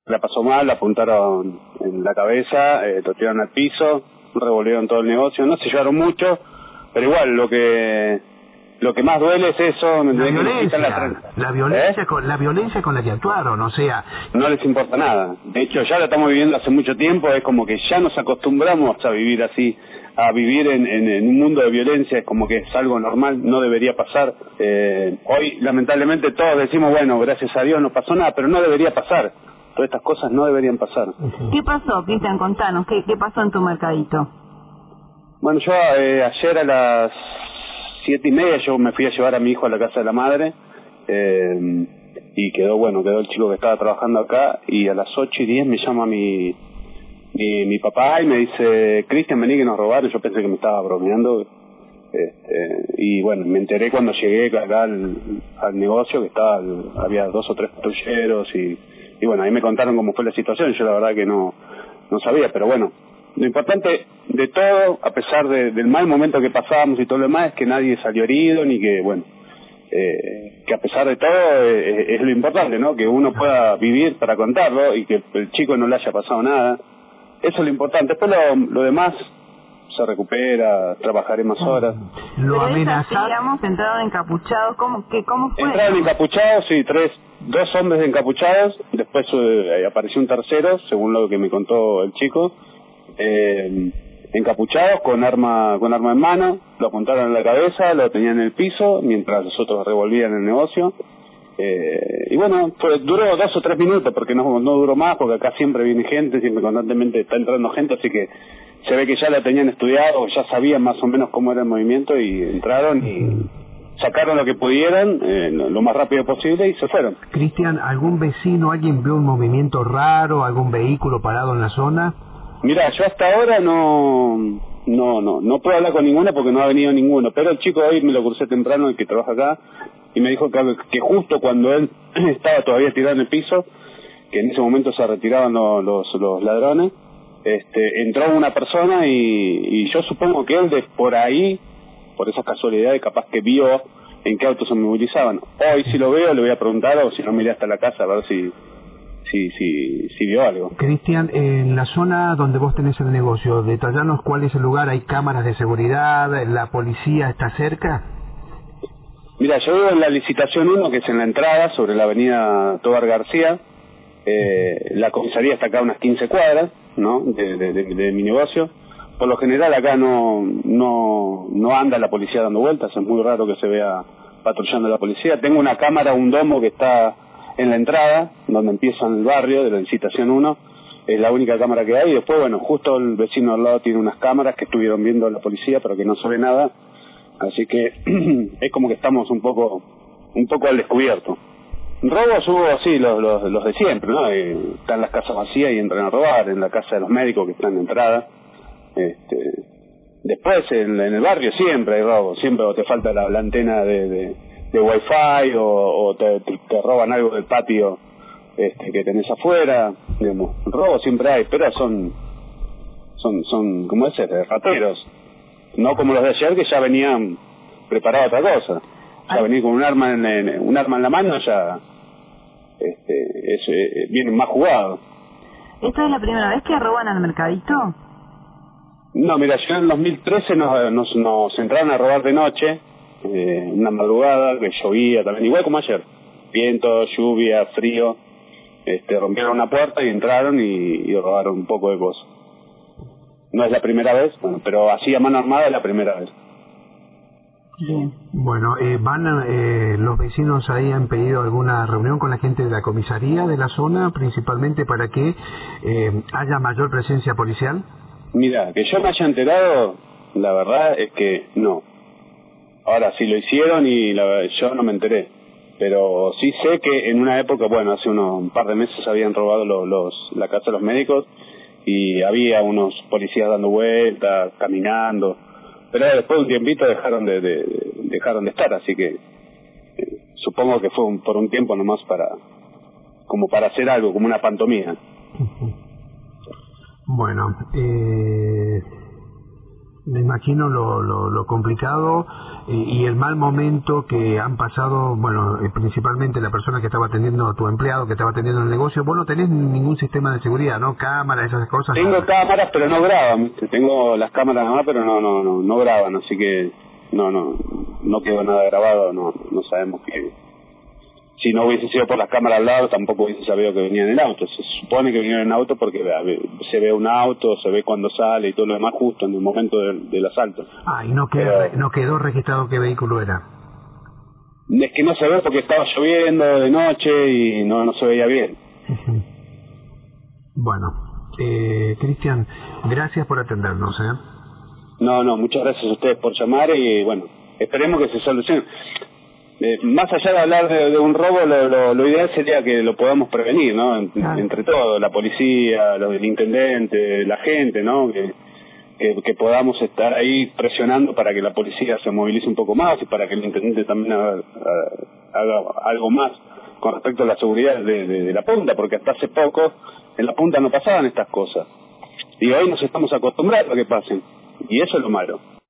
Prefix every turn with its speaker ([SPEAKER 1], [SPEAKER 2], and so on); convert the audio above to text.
[SPEAKER 1] La pasó mal, la apuntaron en la cabeza, lo tiraron al piso, revolvieron todo el negocio, no se llevaron mucho, pero igual lo que más duele es eso,
[SPEAKER 2] la violencia con la que actuaron, o sea,
[SPEAKER 1] no les importa nada. De hecho, ya lo estamos viviendo hace mucho tiempo, es como que ya nos acostumbramos a vivir así, a vivir en un mundo de violencia, es como que es algo normal, no debería pasar. Hoy, lamentablemente, todos decimos, bueno, gracias a Dios no pasó nada, pero no debería pasar. Todas estas cosas no deberían pasar.
[SPEAKER 3] ¿Qué pasó, Cristian? Contanos, ¿qué pasó en tu mercadito?
[SPEAKER 1] Bueno, yo ayer a las 7:30 yo me fui a llevar a mi hijo a la casa de la madre, y quedó el chico que estaba trabajando acá, y a las 8:10 me llama mi papá y me dice, Cristian, vení que nos robaron. Yo pensé que me estaba bromeando, y bueno, me enteré cuando llegué acá al negocio que había 2 o 3 patrulleros, y bueno, ahí me contaron cómo fue la situación. Yo la verdad que no sabía, pero bueno, lo importante de todo, a pesar del mal momento que pasábamos y todo lo demás, es que nadie salió herido, ni que, bueno, que a pesar de todo es lo importante, ¿no? Que uno pueda vivir para contarlo y que el chico no le haya pasado nada. Eso es lo importante. Después lo demás se recupera, trabajaré más horas.
[SPEAKER 2] Lo
[SPEAKER 3] amenazaron, digamos, entraron encapuchados, ¿cómo fue?
[SPEAKER 1] Entraron encapuchados, sí, 2 hombres encapuchados, después apareció un tercero, según lo que me contó el chico, encapuchados con arma en mano, lo apuntaron en la cabeza, lo tenían en el piso, mientras los otros revolvían el negocio. Y bueno, duró 2 o 3 minutos, porque no duró más, porque acá siempre viene gente, siempre constantemente está entrando gente, así que se ve que ya la tenían estudiado, ya sabían más o menos cómo era el movimiento, y entraron y sacaron lo que pudieran lo más rápido posible y se fueron.
[SPEAKER 2] Cristian, ¿algún vecino, alguien vio un movimiento raro, algún vehículo parado en la zona?
[SPEAKER 1] Mira, yo hasta ahora no puedo hablar con ninguno porque no ha venido ninguno, pero el chico hoy me lo crucé temprano, el que trabaja acá, y me dijo que justo cuando él estaba todavía tirado en el piso, que en ese momento se retiraban los ladrones, entró una persona y yo supongo que él por ahí, por esas casualidades, capaz que vio en qué autos se movilizaban. Hoy si lo veo le voy a preguntar, o si no, miré hasta la casa a ver si vio algo.
[SPEAKER 2] Cristian, en la zona donde vos tenés el negocio, detallanos cuál es el lugar, hay cámaras de seguridad, la policía está cerca.
[SPEAKER 1] Mira, yo vivo en la licitación 1, que es en la entrada, sobre la avenida Tobar García. La comisaría está acá a unas 15 cuadras, ¿no?, de mi negocio. Por lo general acá no anda la policía dando vueltas, es muy raro que se vea patrullando la policía. Tengo una cámara, un domo que está en la entrada, donde empieza el barrio de la licitación 1, es la única cámara que hay. Y después, bueno, justo el vecino al lado tiene unas cámaras que estuvieron viendo a la policía, pero que no se ve nada, así que es como que estamos un poco al descubierto. Robos hubo así, los de siempre, ¿no? Están las casas vacías y entran a robar, en la casa de los médicos que están en entrada. Después en el barrio siempre hay robos, siempre te falta la antena de wifi, o te roban algo del patio que tenés afuera, digamos. Robos siempre hay, pero son como ese, de rateros, no como los de ayer, que ya venían preparados a otra cosa. Ya venir con un arma en la mano, ya vienen más jugados.
[SPEAKER 3] ¿Esta es la primera vez que roban al mercadito?
[SPEAKER 1] No, mira, yo en el 2013 nos entraron a robar de noche, una madrugada que llovía también, igual como ayer, viento, lluvia, frío, rompieron una puerta y entraron y robaron un poco de cosas. No es la primera vez, bueno, pero así a mano armada es la primera vez.
[SPEAKER 2] Bien. Bueno, los vecinos ahí han pedido alguna reunión con la gente de la comisaría de la zona, principalmente para que haya mayor presencia policial.
[SPEAKER 1] Mira, que yo me haya enterado, la verdad es que no. Ahora, si lo hicieron yo no me enteré, pero sí sé que en una época, bueno, hace un par de meses habían robado la casa de los médicos y había unos policías dando vueltas, caminando, pero después de un tiempito dejaron de estar, así que supongo que fue por un tiempo nomás como para hacer algo, como una pantomima.
[SPEAKER 2] Bueno, Me imagino lo complicado y el mal momento que han pasado, bueno, principalmente la persona que estaba atendiendo, tu empleado que estaba atendiendo el negocio. Vos no tenés ningún sistema de seguridad, ¿no? Cámaras, esas cosas.
[SPEAKER 1] Tengo cámaras, pero no graban. Tengo las cámaras nada más, pero no graban, así que no quedó nada grabado, no sabemos qué. Si no hubiese sido por las cámaras al lado, tampoco hubiese sabido que venía en el auto. Se supone que vinieron en auto porque se ve un auto, se ve cuando sale y todo lo demás justo en el momento del asalto.
[SPEAKER 2] Y no quedó registrado qué vehículo era.
[SPEAKER 1] Es que no se ve porque estaba lloviendo de noche y no se veía bien.
[SPEAKER 2] Bueno, Cristian, gracias por atendernos.
[SPEAKER 1] No, muchas gracias a ustedes por llamar y bueno, esperemos que se solucione. Más allá de hablar de un robo, lo ideal sería que lo podamos prevenir, ¿no? Entre todos, la policía, el intendente, la gente, ¿no? Que podamos estar ahí presionando para que la policía se movilice un poco más y para que el intendente también haga algo más con respecto a la seguridad de la punta, porque hasta hace poco en la punta no pasaban estas cosas. Y hoy nos estamos acostumbrando a que pasen. Y eso es lo malo.